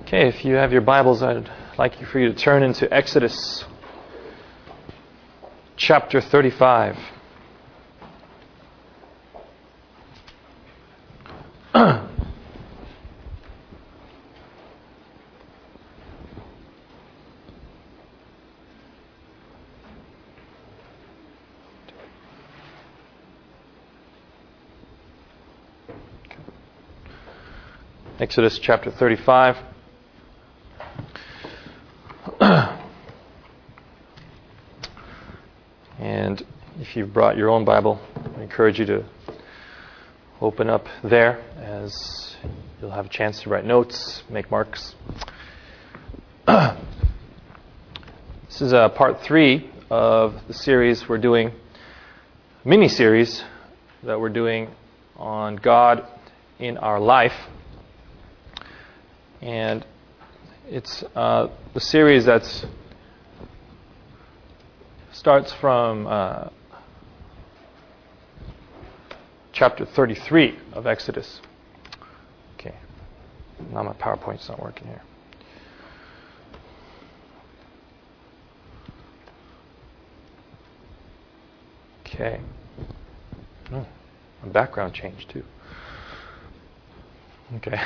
Okay, if you have your Bibles, I'd like for you to turn into Exodus chapter 35. Exodus chapter 35. And if you've brought your own Bible, I encourage you to open up there, as you'll have a chance to write notes, make marks. This is part 3 of the series we're doing, mini-series that we're doing on God in our life. And it's the series that starts from chapter 33 of Exodus. Okay, now my PowerPoint's not working here. Okay. Oh, my background changed too. Okay.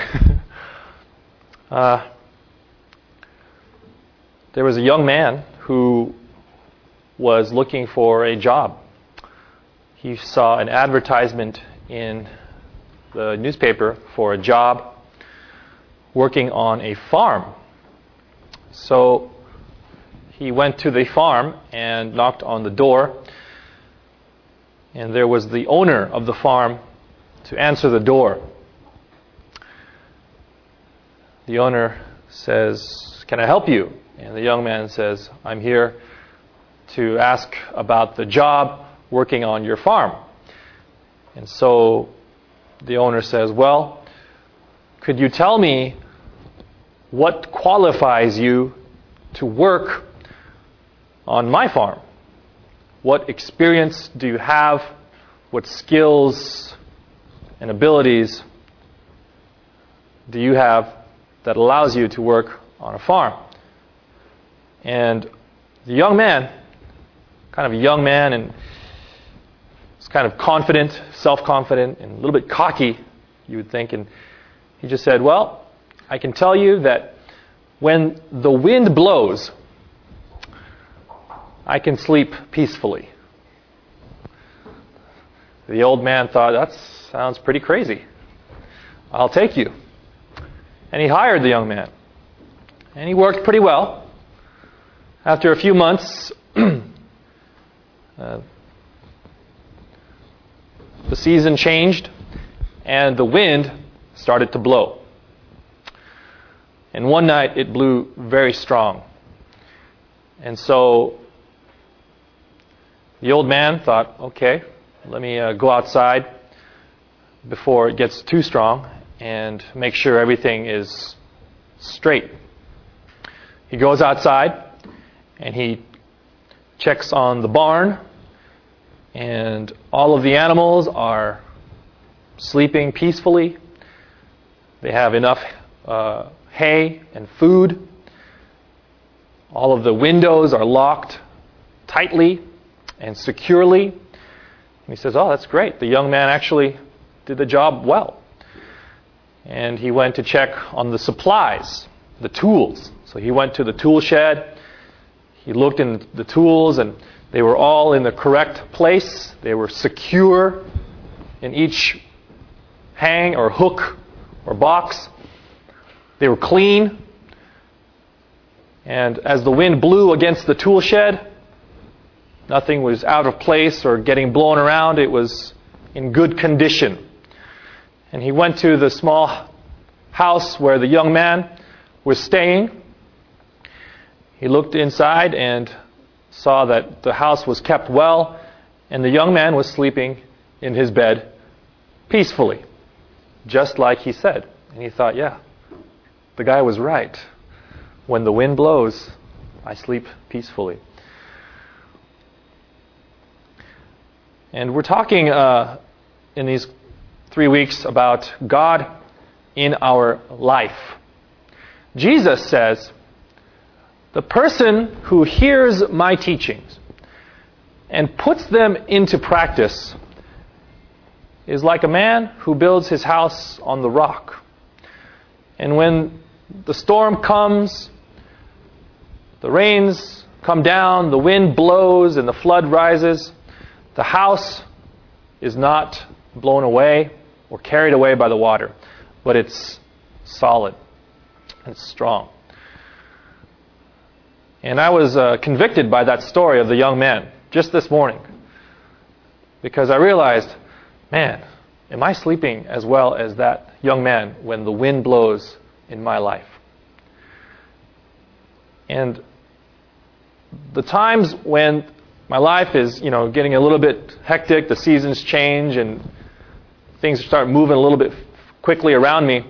There was a young man who was looking for a job. He saw an advertisement in the newspaper for a job working on a farm. So he went to the farm and knocked on the door, and there was the owner of the farm to answer the door. The owner says, "Can I help you?" And the young man says, "I'm here to ask about the job working on your farm." And so the owner says, "Well, could you tell me what qualifies you to work on my farm? What experience do you have? What skills and abilities do you have that allows you to work on a farm?" And the young man, kind of a young man, and was kind of confident, self-confident, and a little bit cocky, you would think. And he just said, "Well, I can tell you that when the wind blows, I can sleep peacefully." The old man thought, "That sounds pretty crazy. I'll take you." And he hired the young man. And he worked pretty well. After a few months, the season changed and the wind started to blow. And one night it blew very strong. And so the old man thought, "Okay, let me go outside before it gets too strong and make sure everything is straight." He goes outside and he checks on the barn, and all of the animals are sleeping peacefully. They have enough hay and food. All of the windows are locked tightly and securely. And he says, "Oh, that's great. The young man actually did the job well." And he went to check on the supplies, the tools. So he went to the tool shed. He looked in the tools, and they were all in the correct place. They were secure in each hang or hook or box. They were clean. And as the wind blew against the tool shed, nothing was out of place or getting blown around. It was in good condition. And he went to the small house where the young man was staying. He looked inside and saw that the house was kept well, and the young man was sleeping in his bed peacefully, just like he said. And he thought, "Yeah, the guy was right. When the wind blows, I sleep peacefully." And we're talking in these 3 weeks about God in our life. Jesus says, the person who hears my teachings and puts them into practice is like a man who builds his house on the rock. And when the storm comes, the rains come down, the wind blows, and the flood rises, the house is not blown away or carried away by the water, but it's solid and strong. And I was convicted by that story of the young man just this morning, because I realized, man, am I sleeping as well as that young man when the wind blows in my life? And the times when my life is, getting a little bit hectic, the seasons change and things start moving a little bit quickly around me,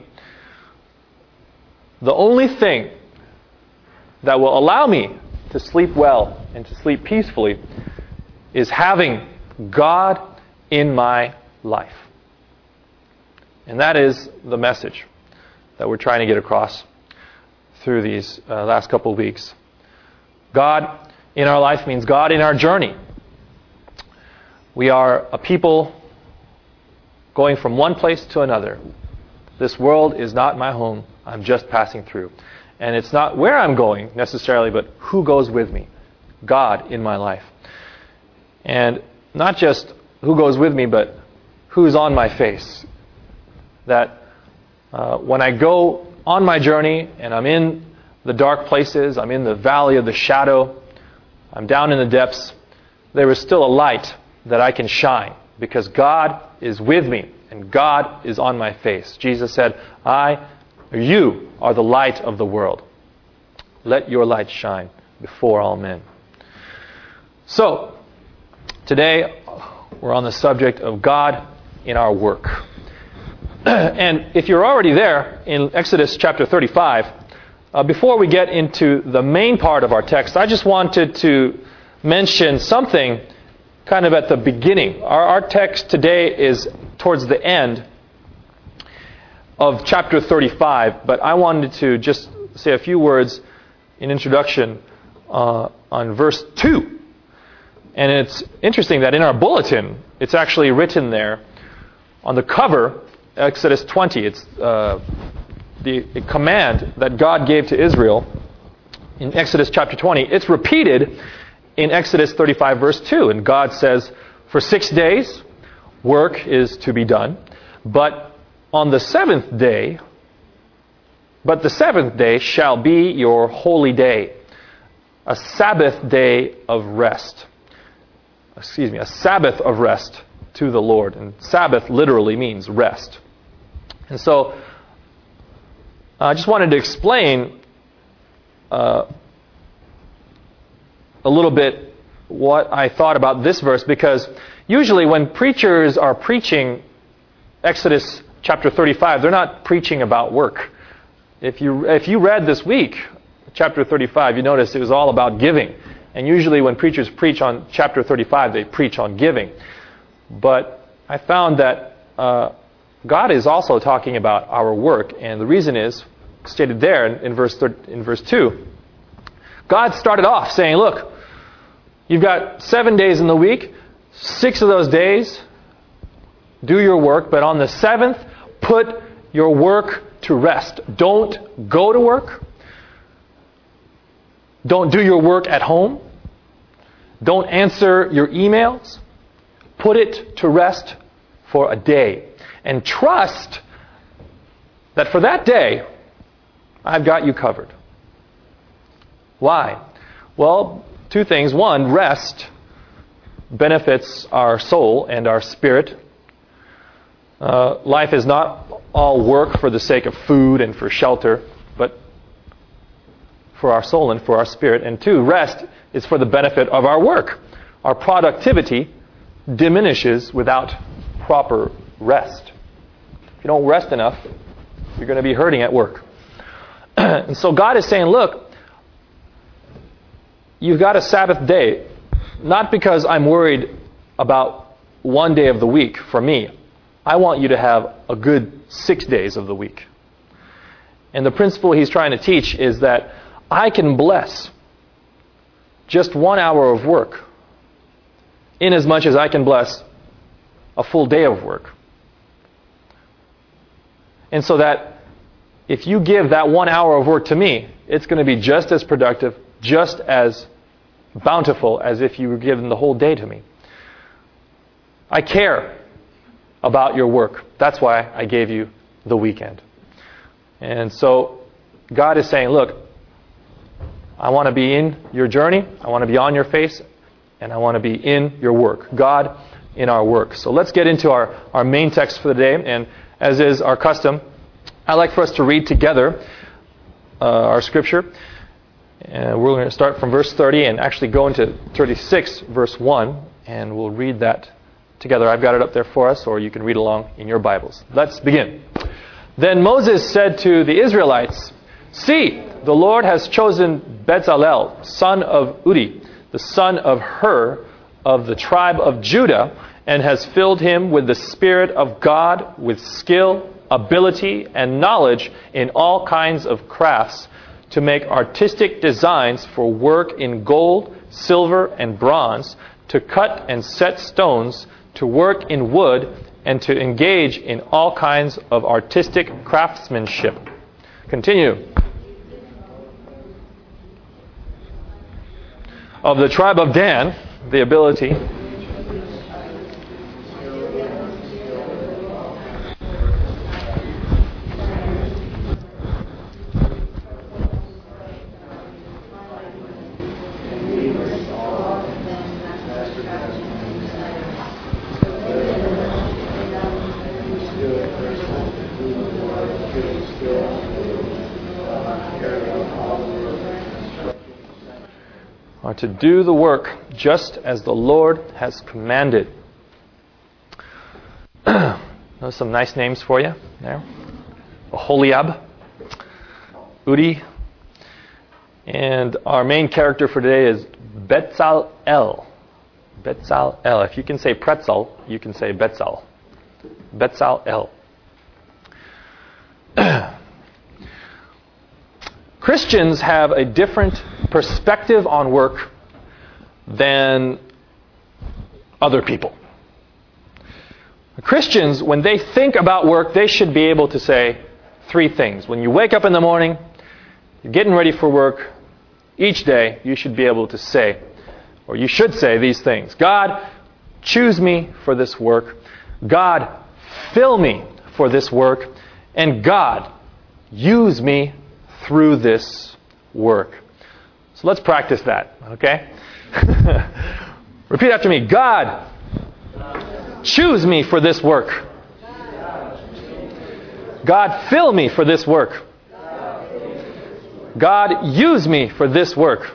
the only thing that will allow me to sleep well and to sleep peacefully is having God in my life. And that is the message that we're trying to get across through these last couple of weeks. God in our life means God in our journey. We are a people going from one place to another. This world is not my home. I'm just passing through. And it's not where I'm going necessarily, but who goes with me. God in my life. And not just who goes with me, but who's on my face. That when I go on my journey and I'm in the dark places, I'm in the valley of the shadow, I'm down in the depths, there is still a light that I can shine because God is with me and God is on my face. Jesus said, you are the light of the world. Let your light shine before all men. So, today we're on the subject of God in our work. And if you're already there in Exodus chapter 35, before we get into the main part of our text, I just wanted to mention something kind of at the beginning. Our text today is towards the end of chapter 35, but I wanted to just say a few words in introduction on verse 2. And it's interesting that in our bulletin, it's actually written there on the cover, Exodus 20. It's the command that God gave to Israel in Exodus chapter 20. It's repeated in Exodus 35 verse 2. And God says, for 6 days work is to be done, but the seventh day shall be your holy day, a Sabbath day of rest. A Sabbath of rest to the Lord. And Sabbath literally means rest. And so, I just wanted to explain a little bit what I thought about this verse, because usually when preachers are preaching Exodus chapter 35, they're not preaching about work. If you read this week, chapter 35, you notice it was all about giving. And usually when preachers preach on chapter 35, they preach on giving. But I found that God is also talking about our work, and the reason is stated there in verse 2. God started off saying, look, you've got 7 days in the week, 6 of those days do your work, but on the 7th, put your work to rest. Don't go to work. Don't do your work at home. Don't answer your emails. Put it to rest for a day. And trust that for that day, I've got you covered. Why? Well, 2 things. One, rest benefits our soul and our spirit. Life is not all work for the sake of food and for shelter, but for our soul and for our spirit. And 2, rest is for the benefit of our work. Our productivity diminishes without proper rest. If you don't rest enough, you're going to be hurting at work. And so God is saying, look, you've got a Sabbath day, not because I'm worried about one day of the week for me. I want you to have a good 6 days of the week. And the principle he's trying to teach is that I can bless just 1 hour of work in as much as I can bless a full day of work. And so that if you give that 1 hour of work to me, it's going to be just as productive, just as bountiful as if you were given the whole day to me. I care about your work. That's why I gave you the weekend. And so God is saying, look, I want to be in your journey, I want to be on your face, and I want to be in your work. God in our work. So let's get into our main text for the day. And as is our custom, I'd like for us to read together our scripture. And we're going to start from verse 30 and actually go into 36, verse 1, and we'll read that together. I've got it up there for us, or you can read along in your Bibles. Let's begin. Then Moses said to the Israelites, "See, the Lord has chosen Bezalel, son of Uri, the son of Hur, of the tribe of Judah, and has filled him with the Spirit of God, with skill, ability, and knowledge in all kinds of crafts, to make artistic designs for work in gold, silver, and bronze, to cut and set stones, to work in wood, and to engage in all kinds of artistic craftsmanship." Continue. Of the tribe of Dan, the ability are to do the work just as the Lord has commanded. Those are some nice names for you there. Oholiab, Uri, and our main character for today is Bezalel. Bezalel. If you can say pretzel, you can say Bezalel. Bezalel. Christians have a different perspective on work than other people. Christians, when they think about work, they should be able to say 3 things. When you wake up in the morning, you're getting ready for work, each day you should be able to say, or you should say these things. God, choose me for this work. God, fill me for this work. And God, use me through this work. So let's practice that, okay? Repeat after me. God, choose me for this work. God, fill me for this work. God, use me for this work.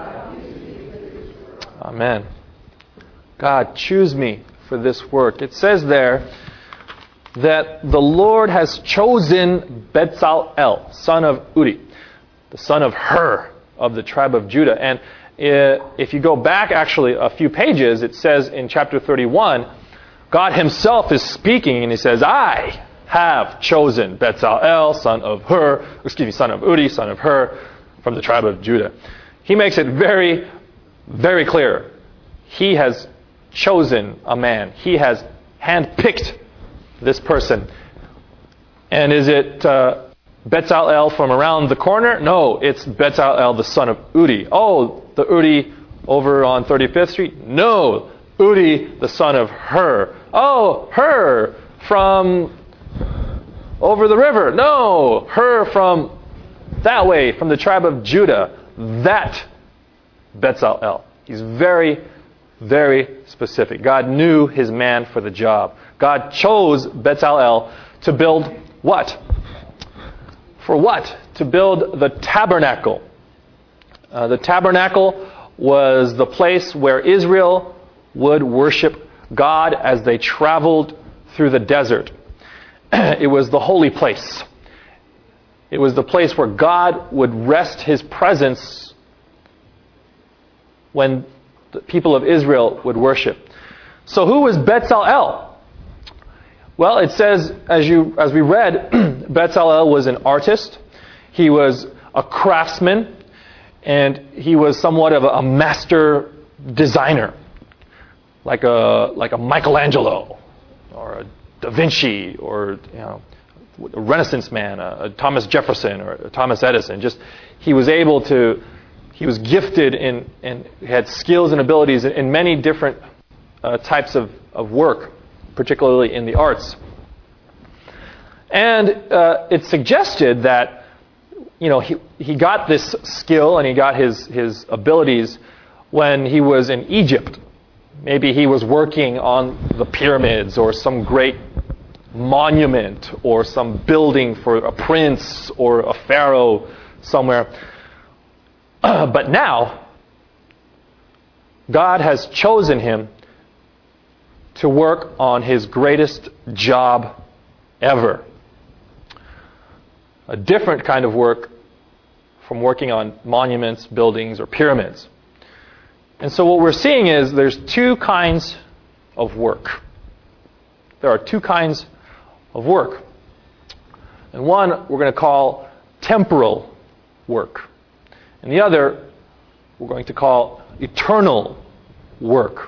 Amen. God, choose me for this work. It says there that the Lord has chosen Bezalel, son of Uri, the son of Hur, of the tribe of Judah. And if you go back actually a few pages, it says in chapter 31, God himself is speaking and he says, "I have chosen Bezalel, son of Uri, son of Hur, from the tribe of Judah." He makes it very, very clear. He has chosen a man. He has handpicked this person. And is it Bezalel from around the corner? No, it's Bezalel, the son of Uri. Oh, the Uri over on 35th Street? No, Uri, the son of Hur. Oh, Hur from over the river? No, Hur from that way, from the tribe of Judah. That Bezalel. He's very, very specific. God knew his man for the job. God chose Bezalel to build what? For what? To build the tabernacle. The tabernacle was the place where Israel would worship God as they traveled through the desert. It was the holy place. It was the place where God would rest his presence when the people of Israel would worship. So who was Bezalel? Well, it says, as we read, Bezalel was an artist. He was a craftsman, and he was somewhat of a master designer, like a Michelangelo, or a Da Vinci, or a Renaissance man, a Thomas Jefferson, or a Thomas Edison. He was gifted and had skills and abilities in many different types of work, particularly in the arts. And it's suggested that he got this skill and he got his abilities when he was in Egypt. Maybe he was working on the pyramids or some great monument or some building for a prince or a pharaoh somewhere. But now, God has chosen him to work on his greatest job ever. A different kind of work from working on monuments, buildings, or pyramids. And so what we're seeing is there's two kinds of work. There are two kinds of work. And one we're going to call temporal work. And the other we're going to call eternal work.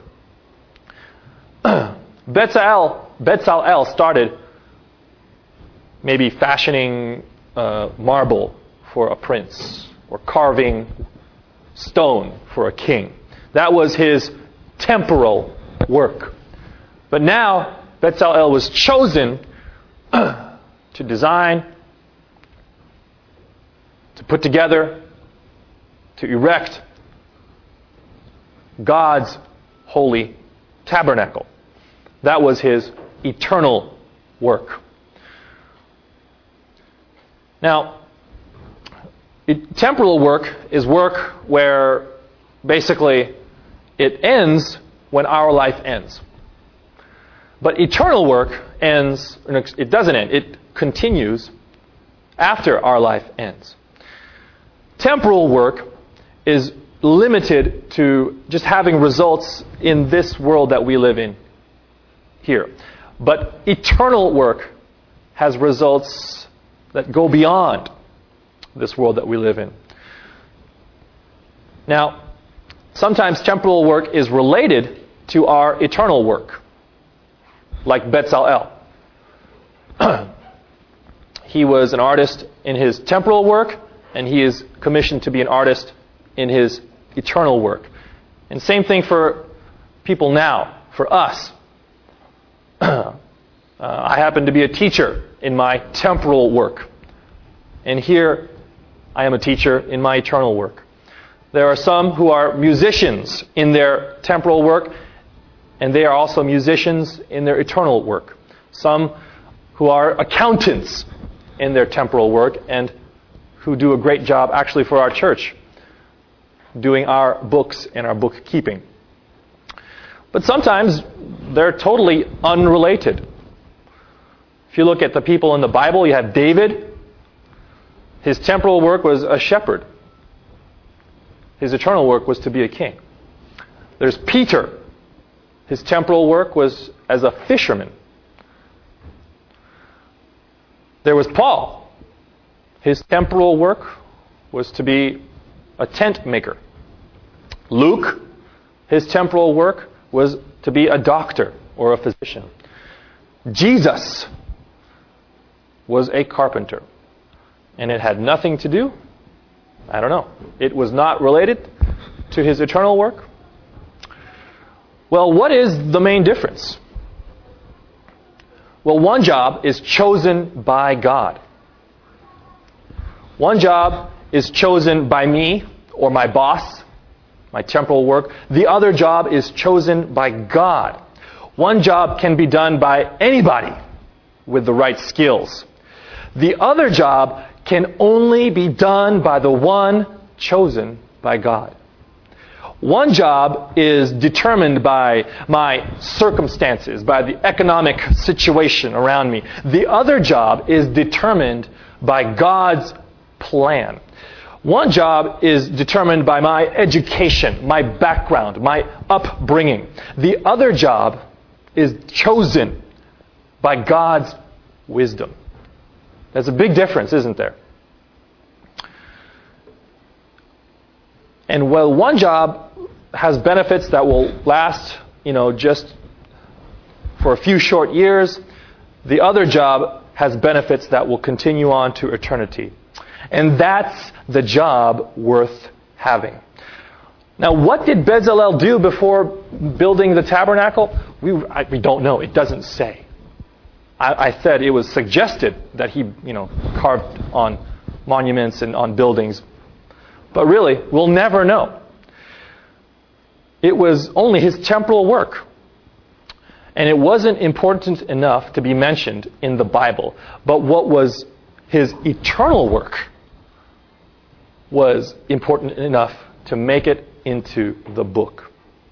Bezalel started maybe fashioning marble for a prince or carving stone for a king. That was his temporal work. But now Bezalel was chosen to design, to put together, to erect God's holy tabernacle. That was his eternal work. Now, temporal work is work where basically it ends when our life ends. But eternal work ends, it doesn't end, it continues after our life ends. Temporal work is limited to just having results in this world that we live in here. But eternal work has results that go beyond this world that we live in. Now, sometimes temporal work is related to our eternal work, like Bezalel. He was an artist in his temporal work, and he is commissioned to be an artist in his eternal work. And same thing for people now, for us. I happen to be a teacher in my temporal work. And here I am a teacher in my eternal work. There are some who are musicians in their temporal work, and they are also musicians in their eternal work. Some who are accountants in their temporal work and who do a great job actually for our church, doing our books and our bookkeeping. But sometimes they're totally unrelated. If you look at the people in the Bible, you have David. His temporal work was a shepherd. His eternal work was to be a king. There's Peter. His temporal work was as a fisherman. There was Paul. His temporal work was to be a tent maker. Luke, his temporal work was to be a doctor or a physician. Jesus was a carpenter. And it had nothing to do, I don't know, it was not related to his eternal work. Well, what is the main difference? Well, one job is chosen by God. One job is chosen by me or my boss, my temporal work. The other job is chosen by God. One job can be done by anybody with the right skills. The other job can only be done by the one chosen by God. One job is determined by my circumstances, by the economic situation around me. The other job is determined by God's plan. One job is determined by my education, my background, my upbringing. The other job is chosen by God's wisdom. There's a big difference, isn't there? And while one job has benefits that will last, just for a few short years, the other job has benefits that will continue on to eternity. And that's the job worth having. Now, what did Bezalel do before building the tabernacle? We don't know. It doesn't say. I said it was suggested that he, carved on monuments and on buildings. But really, we'll never know. It was only his temporal work. And it wasn't important enough to be mentioned in the Bible. But what was his eternal work was important enough to make it into the book.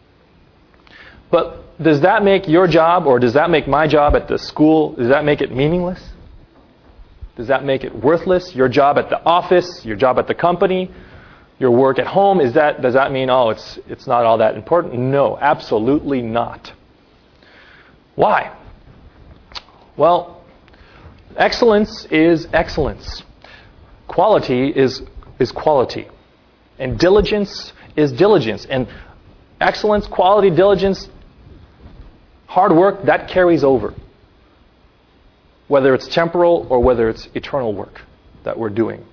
But does that make your job, or does that make my job at the school, does that make it meaningless? Does that make it worthless? Your job at the office, your job at the company, your work at home, does that mean, it's not all that important? No, absolutely not. Why? Well, excellence is excellence. Quality is quality. And diligence is diligence. And excellence, quality, diligence, hard work, that carries over. Whether it's temporal or whether it's eternal work that we're doing.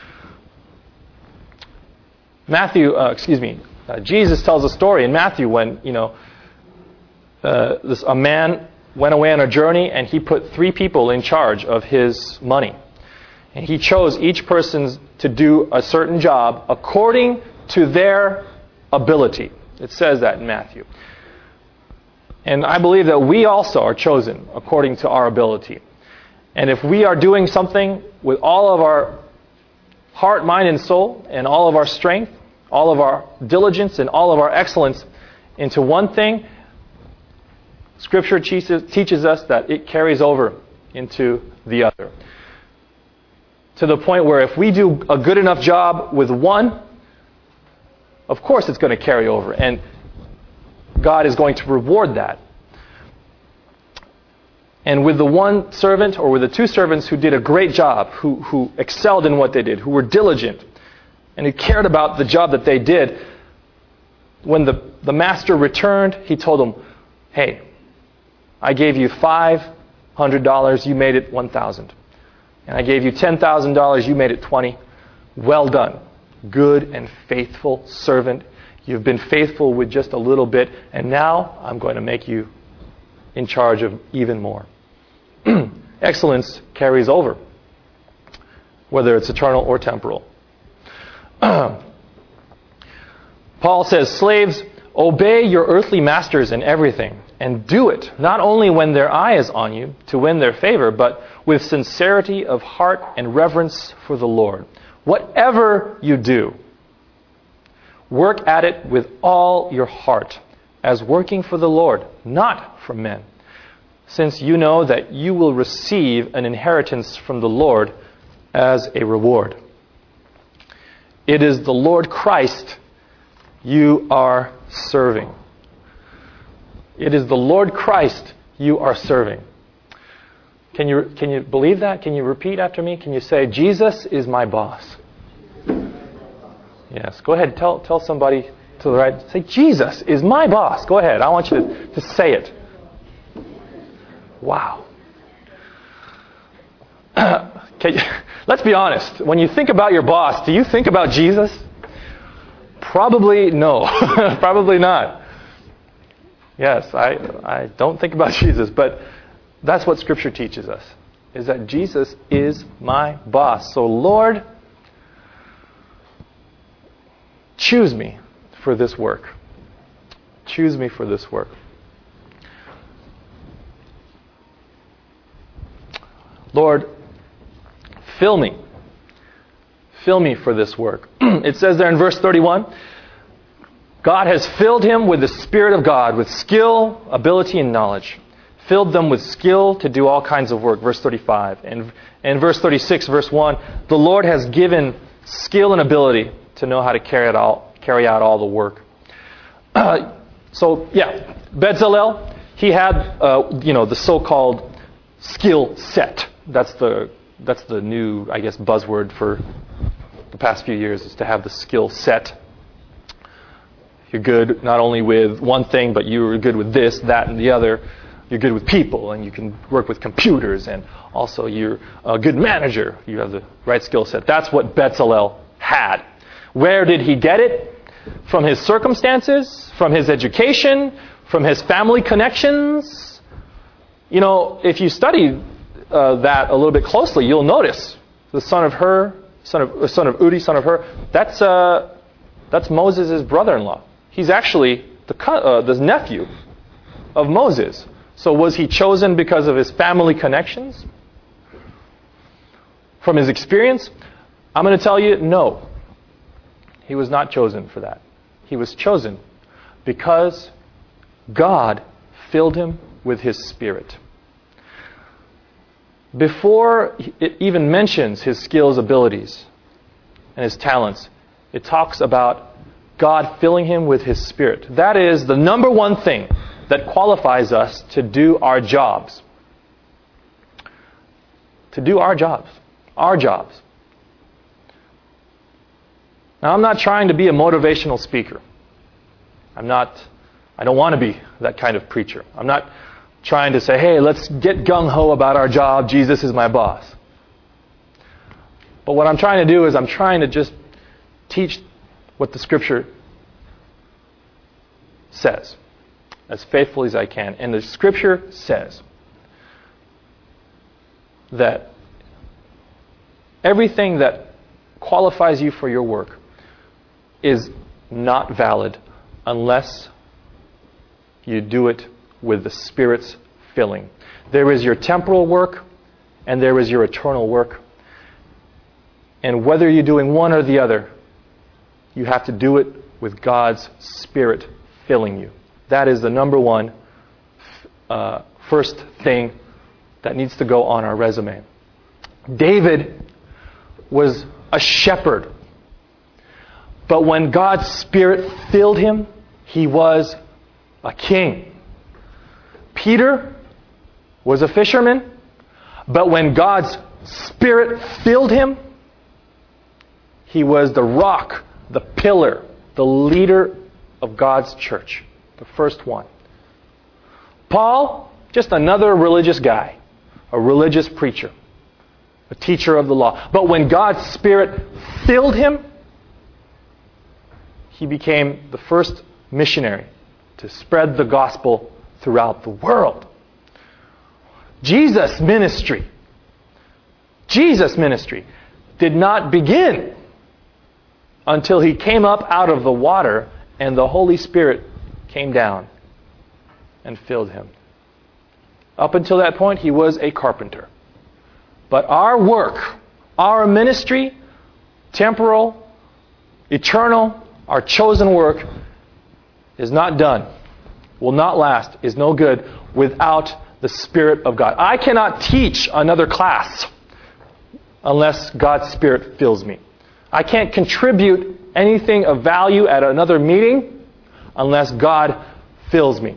Jesus tells a story in Matthew when, a man went away on a journey and he put 3 people in charge of his money. And he chose each person to do a certain job according to their ability. It says that in Matthew. And I believe that we also are chosen according to our ability. And if we are doing something with all of our heart, mind, and soul, and all of our strength, all of our diligence, and all of our excellence into one thing, Scripture teaches us that it carries over into the other. To the point where if we do a good enough job with one, of course it's going to carry over. And God is going to reward that. And with the one servant or with the 2 servants who did a great job, who excelled in what they did, who were diligent, and who cared about the job that they did, when the master returned, he told them, hey, I gave you $500, you made it $1,000. And I gave you $10,000, you made it $20,000. Well done, good and faithful servant. You've been faithful with just a little bit, and now I'm going to make you in charge of even more. Excellence carries over, whether it's eternal or temporal. Paul says, slaves, obey your earthly masters in everything, and do it, not only when their eye is on you to win their favor, but with sincerity of heart and reverence for the Lord. Whatever you do, work at it with all your heart, as working for the Lord, not for men, since you know that you will receive an inheritance from the Lord as a reward. It is the Lord Christ you are serving. It is the Lord Christ you are serving. Can you believe that? Can you repeat after me? Can you say, Jesus is my boss? Yes. Go ahead. Tell somebody to the right. Say, Jesus is my boss. Go ahead. I want you to say it. Wow. Let's be honest. When you think about your boss, do you think about Jesus? Probably no. Probably not. Yes, I don't think about Jesus, but that's what Scripture teaches us, is that Jesus is my boss. So, Lord, choose me for this work. Choose me for this work. Lord, fill me. Fill me for this work. It says there in verse 31, God has filled him with the Spirit of God, with skill, ability, and knowledge. Filled them with skill to do all kinds of work. Verse 35. And verse 36, verse 1, the Lord has given skill and ability to know how to carry out all the work. Bezalel, he had the so-called skill set. That's the new, I guess, buzzword for the past few years, is to have the skill set. You're good not only with one thing, but you're good with this, that, and the other. You're good with people, and you can work with computers, and also you're a good manager. You have the right skill set. That's what Bezalel had. Where did he get it? From his circumstances, from his education, from his family connections. You know, if you study that a little bit closely, you'll notice the son of Udi, son of Hur. That's Moses' brother-in-law. He's actually the nephew of Moses. So was he chosen because of his family connections? From his experience? I'm going to tell you, no. He was not chosen for that. He was chosen because God filled him with His Spirit. Before it even mentions his skills, abilities, and his talents, it talks about God filling him with His Spirit. That is the number one thing that qualifies us to do our jobs. To do our jobs. Our jobs. Now, I'm not trying to be a motivational speaker. I don't want to be that kind of preacher. I'm not trying to say, hey, let's get gung-ho about our job. Jesus is my boss. But what I'm trying to do is I'm trying to just teach what the Scripture says as faithfully as I can. And the Scripture says that everything that qualifies you for your work is not valid unless you do it with the Spirit's filling. There is your temporal work and there is your eternal work. And whether you're doing one or the other, you have to do it with God's Spirit filling you. That is the number one first thing that needs to go on our resume. David was a shepherd. But when God's Spirit filled him, he was a king. Peter was a fisherman. But when God's Spirit filled him, he was the rock, the pillar, the leader of God's church. The first one. Paul, just another religious guy. A religious preacher. A teacher of the law. But when God's Spirit filled him, he became the first missionary to spread the gospel throughout the world. Jesus' ministry did not begin until he came up out of the water and the Holy Spirit came down and filled him. Up until that point, he was a carpenter. But our work, our ministry, temporal, eternal, our chosen work is not done, will not last, is no good without the Spirit of God. I cannot teach another class unless God's Spirit fills me. I can't contribute anything of value at another meeting unless God fills me.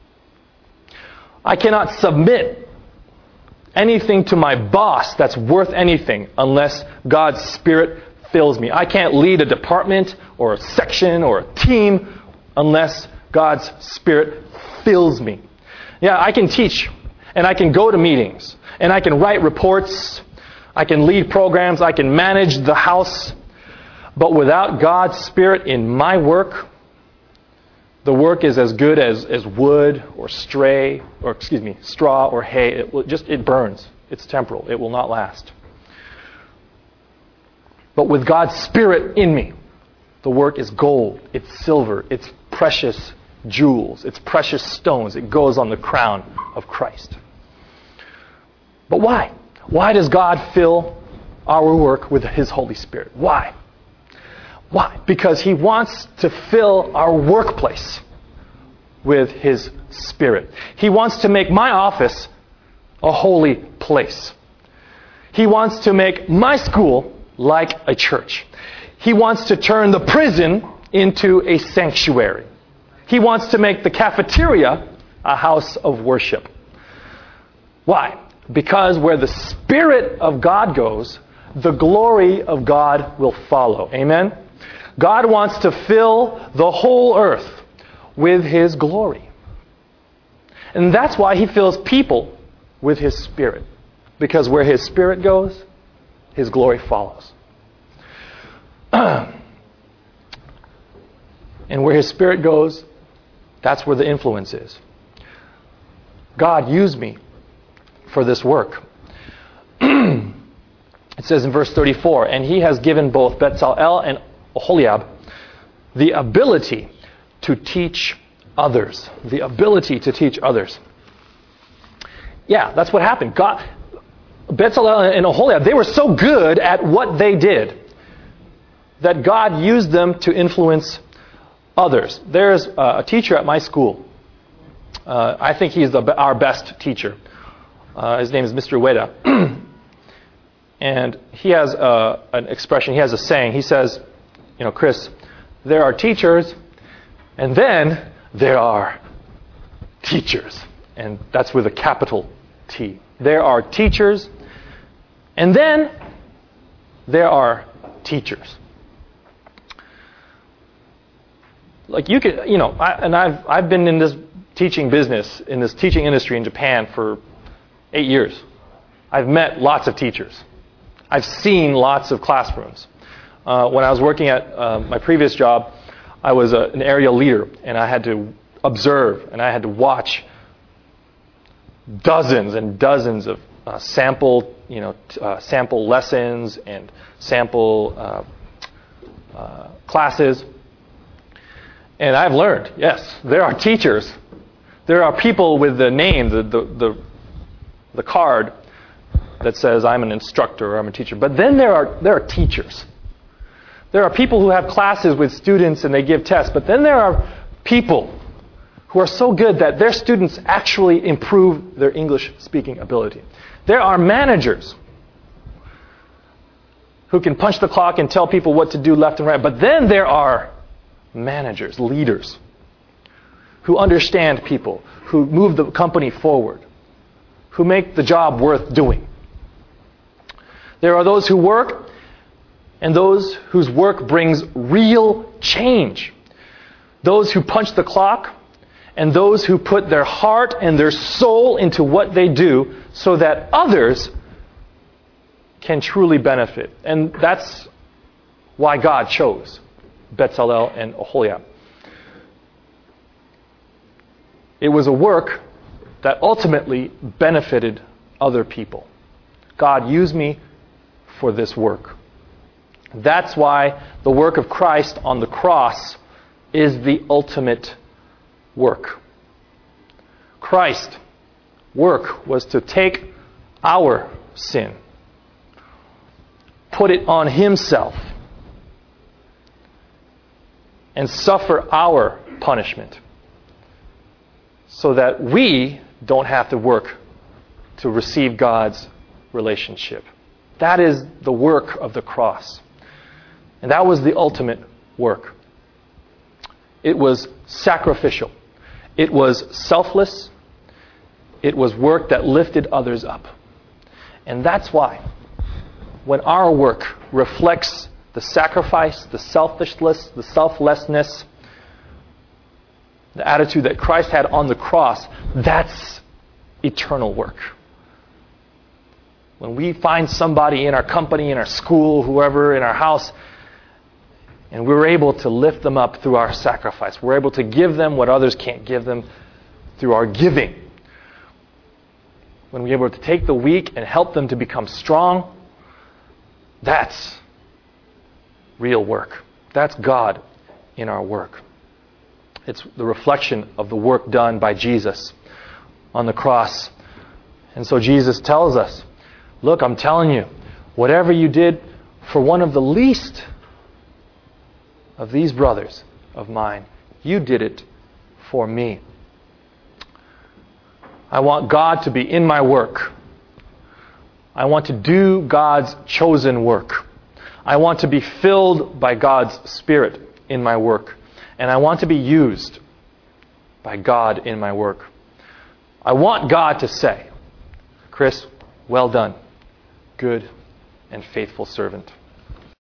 I cannot submit anything to my boss that's worth anything unless God's Spirit fills me. I can't lead a department or a section or a team unless God's Spirit fills me. Yeah, I can teach and I can go to meetings and I can write reports. I can lead programs. I can manage the house. But without God's Spirit in my work, the work is as good as wood or straw or hay. It burns. It's temporal. It will not last. But with God's Spirit in me, the work is gold, it's silver, it's precious jewels, it's precious stones. It goes on the crown of Christ. But why? Why does God fill our work with His Holy Spirit? Why? Why? Because He wants to fill our workplace with His Spirit. He wants to make my office a holy place. He wants to make my school like a church. He wants to turn the prison into a sanctuary. He wants to make the cafeteria a house of worship. Why? Because where the Spirit of God goes, the glory of God will follow. Amen? God wants to fill the whole earth with His glory. And that's why He fills people with His Spirit. Because where His Spirit goes, His glory follows. And where His Spirit goes, that's where the influence is. God used me for this work. It says in verse 34, and He has given both Bezalel and Oholiab the ability to teach others. The ability to teach others. Yeah, that's what happened. Bezalel and Oholiab, they were so good at what they did that God used them to influence others. There's a teacher at my school. I think he's our best teacher. His name is Mr. Ueda. And he has an expression, he has a saying. He says, Chris, there are teachers, and then there are teachers. And that's with a capital T. There are teachers, and then there are teachers. Like you could, I've been in this teaching business, in this teaching industry in Japan for 8 years. I've met lots of teachers. I've seen lots of classrooms. When I was working at my previous job, I was an area leader, and I had to observe, and I had to watch dozens and dozens of sample lessons and sample classes. And I've learned, yes, there are teachers. There are people with the name, the card that says I'm an instructor or I'm a teacher. But then there are teachers. There are people who have classes with students and they give tests. But then there are people who are so good that their students actually improve their English speaking ability. There are managers who can punch the clock and tell people what to do left and right. But then there are managers, leaders, who understand people, who move the company forward, who make the job worth doing. There are those who work and those whose work brings real change. Those who punch the clock and those who put their heart and their soul into what they do so that others can truly benefit. And that's why God chose Bezalel and Oholiab. It was a work that ultimately benefited other people. God used me for this work. That's why the work of Christ on the cross is the ultimate work. Christ's work was to take our sin, put it on Himself, and suffer our punishment so that we don't have to work to receive God's relationship. That is the work of the cross. And that was the ultimate work. It was sacrificial. It was selfless. It was work that lifted others up. And that's why when our work reflects the sacrifice, the selfishness, the selflessness, the attitude that Christ had on the cross, that's eternal work. When we find somebody in our company, in our school, whoever, in our house, and we're able to lift them up through our sacrifice, we're able to give them what others can't give them through our giving. When we're able to take the weak and help them to become strong, that's real work. That's God in our work. It's the reflection of the work done by Jesus on the cross. And so Jesus tells us, look, I'm telling you, whatever you did for one of the least of these brothers of mine, you did it for me. I want God to be in my work. I want to do God's chosen work. I want to be filled by God's Spirit in my work. And I want to be used by God in my work. I want God to say, Chris, well done, good and faithful servant.